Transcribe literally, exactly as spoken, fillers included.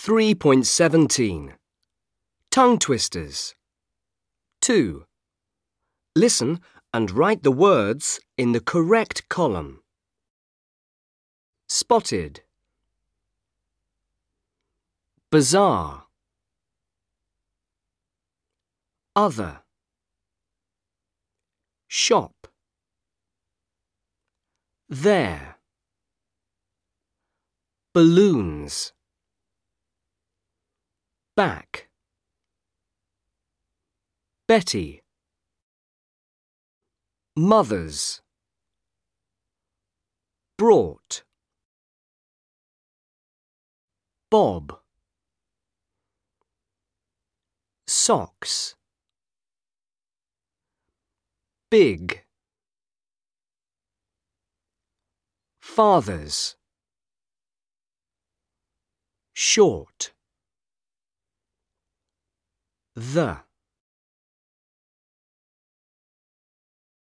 three point seventeen. Tongue twisters. two. Listen and write the words in the correct column. Spotted. Bizarre. Other. Shop. There. Balloons. Back. Betty. Mothers. Brought. Bob. Socks. Big. Fathers. Short. The.